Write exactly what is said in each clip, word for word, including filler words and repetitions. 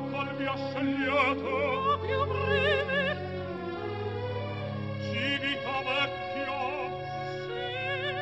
col mio scegliato proprio breve civita vecchio sì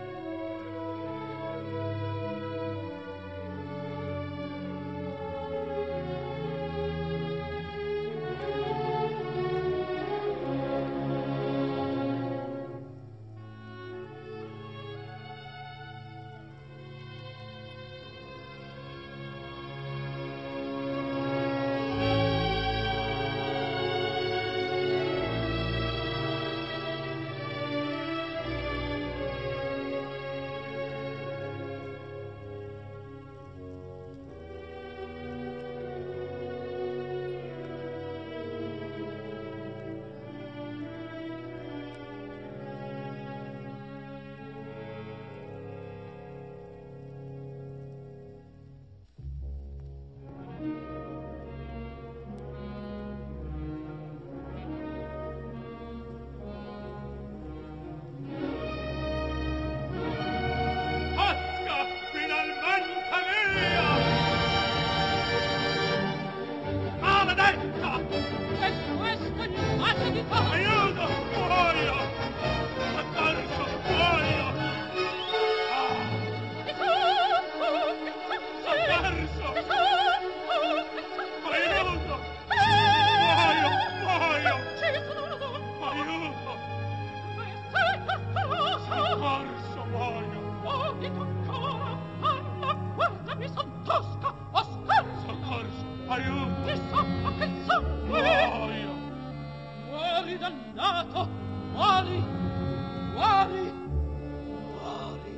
Pasca finalmente via maledetta e questo il pace di fa aiuto muoio soccorso muoio ah e tu che soccorso e tu aiuto muoio muoio aiuto soccorso muoio oh dico ancora Anna guardami son tosca o scherzo soccorso aiuto ti soppa che sangue muoio muori dannato muori muori muori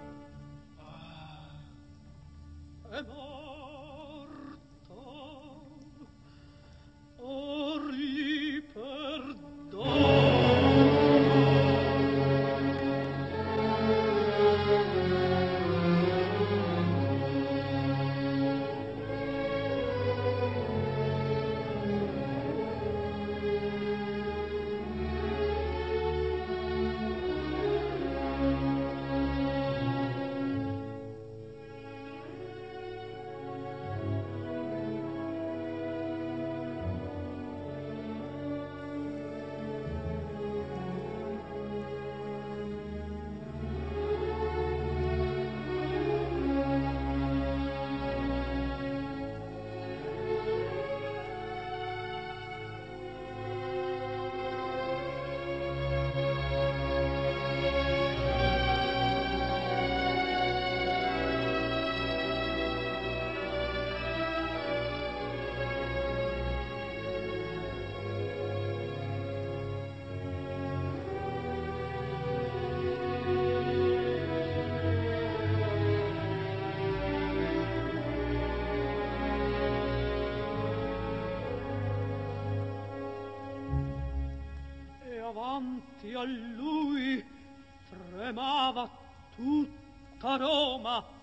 è morto or gli perdono davanti a lui tremava tutta Roma